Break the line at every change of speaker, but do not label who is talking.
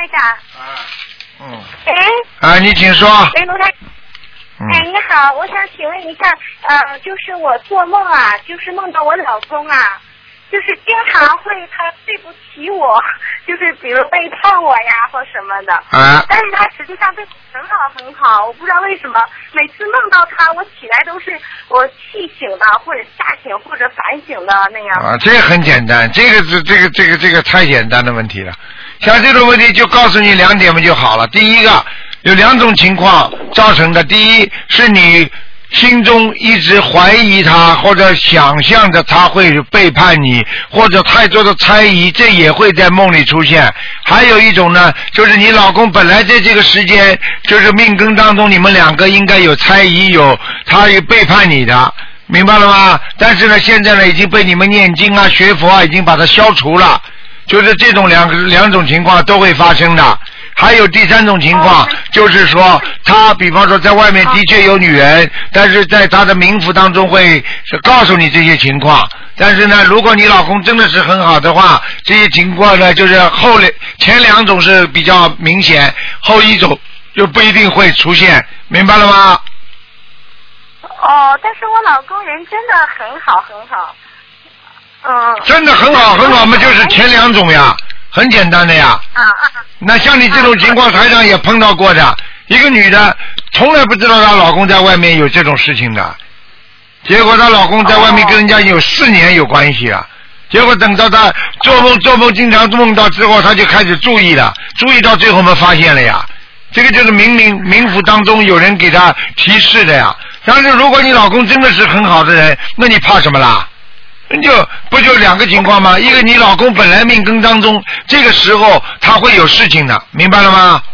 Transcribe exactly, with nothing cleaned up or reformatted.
长。
啊，嗯。
哎。
啊，你请说。
哎，卢台。嗯、哎，你好，我想请问一下，呃，就是我做梦啊，就是梦到我老公啊，就是经常会他对不起我，就是比如背叛我呀或什么的。
啊。
但是他实际上对我很好很好，我不知道为什么每次梦到他，我起来都是我气醒的，或者吓醒或者反省的那样。
啊，这个很简单，这个是这个这个这个太简单的问题了。像这种问题就告诉你两点嘛就好了。第一个有两种情况造成的，第一是你心中一直怀疑他，或者想象着他会背叛你，或者太多的猜疑，这也会在梦里出现。还有一种呢，就是你老公本来在这个时间，就是命根当中，你们两个应该有猜疑，有他有背叛你的，明白了吗？但是呢，现在呢已经被你们念经啊、学佛啊，已经把它消除了。就是这种两两种情况都会发生的。还有第三种情况，就是说他比方说在外面的确有女人，但是在他的冥府当中会告诉你这些情况。但是呢，如果你老公真的是很好的话，这些情况呢，就是后前两种是比较明显，后一种就不一定会出现，明白了吗？
哦，但是我老公人真的很好很好。嗯。
真的很好很好嘛，就是前两种呀。很简单的呀，
啊啊！
那像你这种情况，台上也碰到过的，一个女的从来不知道她老公在外面有这种事情的，结果她老公在外面跟人家有四年有关系了，结果等到她做梦做梦经常梦到之后，她就开始注意了，注意到最后我们发现了呀，这个就是冥冥冥府当中有人给她提示的呀。但是如果你老公真的是很好的人，那你怕什么啦？就不就两个情况吗？一个你老公本来命根当中这个时候他会有事情的，明白了吗？